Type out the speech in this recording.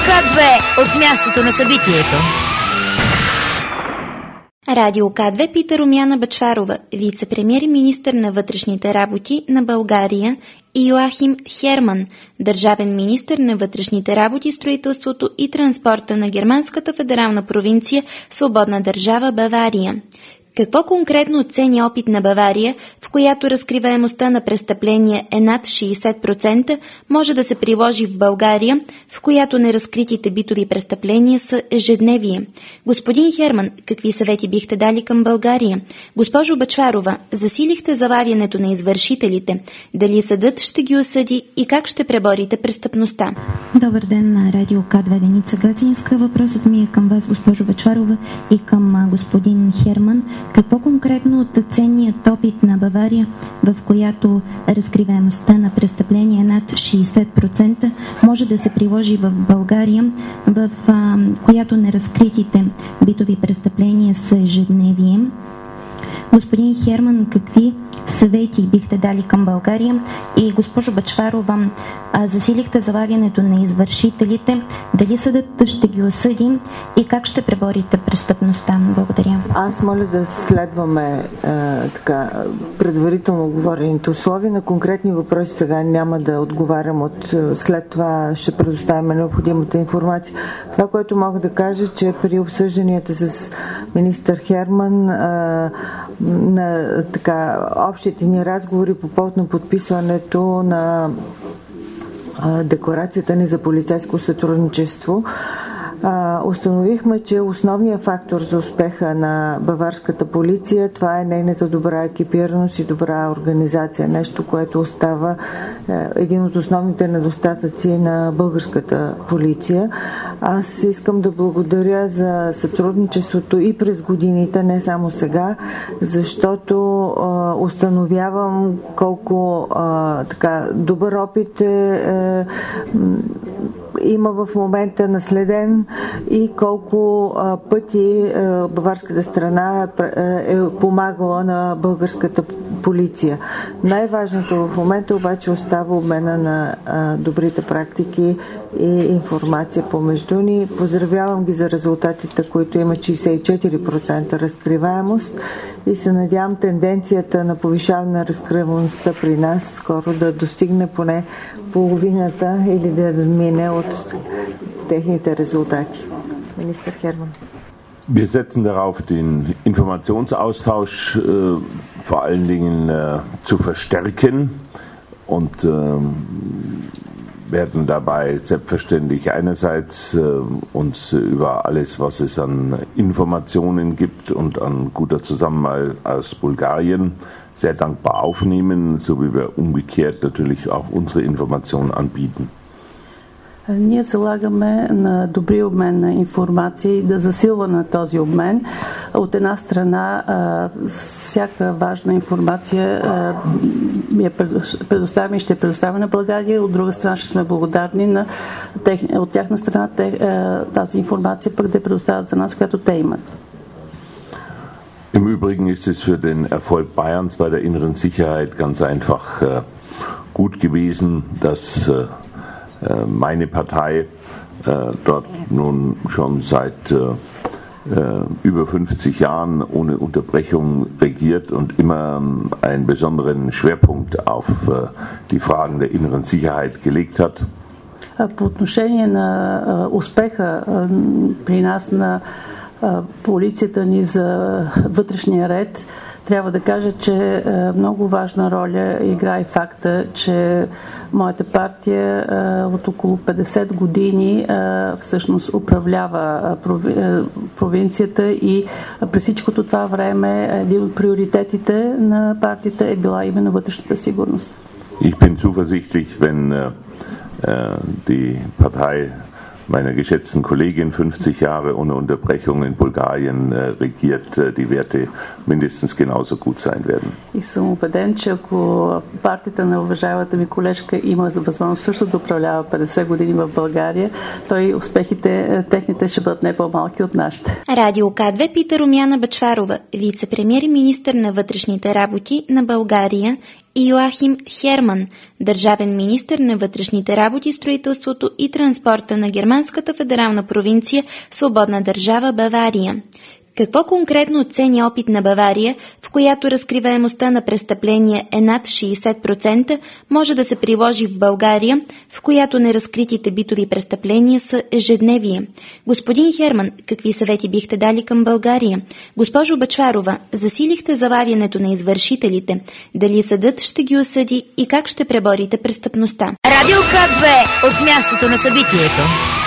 К2 от мястото на събитието. Радио К2 пита Румяна Бъчварова, вице-премиер и министър на вътрешните работи на България, и Йоахим Херман, държавен министър на вътрешните работи, строителството и транспорта на германската федерална провинция Свободна държава Бавария. Какво конкретно оцени опит на Бавария, в която разкриваемостта на престъпления е над 60%, може да се приложи в България, в която неразкритите битови престъпления са ежедневие? Господин Херман, какви съвети бихте дали към България? Госпожо Бъчварова, засилихте залавянето на извършителите. Дали съдът ще ги осъди и как ще преборите престъпността? Добър ден на Радио К2, Деница Гацинска. Въпросът ми е към вас, госпожо Бъчварова, и към господин Херман. Какво конкретно от ценният опит на Бавария, в която разкриваемостта на престъпления над 60%, може да се приложи в България, в която неразкритите битови престъпления са ежедневие? Господин Херман, какви съвети бихте дали към България? И госпожо Бъчварова, засилихте залавянето на извършителите. Дали съдът ще ги осъди и как ще преборите престъпността? Благодаря. Аз моля да следваме предварително оговорените условия. На конкретни въпроси сега няма да отговарям. След това ще предоставяме необходимата информация. Това, което мога да кажа, че при обсъжданията с министър Херман на общите ни разговори по повод на подписването на декларацията ни за полицейско сътрудничество, установихме, че основният фактор за успеха на баварската полиция, това е нейната добра екипираност и добра организация. Нещо, което остава един от основните недостатъци на българската полиция. Аз искам да благодаря за сътрудничеството и през годините, не само сега, защото установявам колко добър опит има в момента наследен и колко пъти баварската страна е помагала на българската полиция. Най-важното в момента обаче остава обмена на добрите практики и информация помежду ни. Поздравявам ги за резултатите, които има 64% разкриваемост и се надявам тенденцията на повишаване на разкриваемостта при нас скоро да достигне поне половината или да мине от техните резултати. Министър Херман. Wir setzen darauf, den Informationsaustausch vor allen Dingen zu verstärken und werden dabei selbstverständlich einerseits uns über alles, was es an Informationen gibt und an guter Zusammenarbeit aus Bulgarien sehr dankbar aufnehmen, so wie wir umgekehrt natürlich auch unsere Informationen anbieten. Ние залагаме на добри обмен на информация и да засилва на този обмен. От една страна, всяка важна информация предоставяме и ще предоставяме на България, от друга страна ще сме благодарни от тяхна страна тази информация пък да предоставят за нас, която те имат. Im Übrigen ist es für den Erfolg Bayerns bei der inneren Sicherheit ganz einfach gut gewesen, dass meine Partei dort nun schon seit über 50 Jahren ohne Unterbrechung regiert und immer einen besonderen Schwerpunkt auf die Fragen der inneren Sicherheit gelegt hat. По отношение на успеха при нас на полицията ни за вътрешния ред, трябва да кажа, че много важна роля играе факта, че моята партия от около 50 години всъщност управлява провинцията и през всичкото това време един от приоритетите на партията е била именно вътрешната сигурност. Ich bin zuversichtlich, wenn die Partei meiner geschätzten Kollegin 50 Jahre ohne Unterbrechung in Bulgarien regiert, die Werte mindestens genauso gut sein werden. И съм убеден, че ако партията на уважаемата ми колежка има възможност също да управлява 50 години в България, той успехите техните ще бъдат не по-малки от нашите. Радио К2 пита Румяна Бъчварова, вице-премиер и министър на вътрешните работи на България, и Йоахим Херман, държавен министър на вътрешните работи, строителството и транспорта на германската федерална провинция Свободна държава Бавария. Какво конкретно оцени опит на Бавария, в която разкриваемостта на престъпления е над 60%, може да се приложи в България, в която неразкритите битови престъпления са ежедневие? Господин Херман, какви съвети бихте дали към България? Госпожо Бъчварова, засилихте залавянето на извършителите. Дали съдът ще ги осъди и как ще преборите престъпността? Радио К2 от мястото на събитието.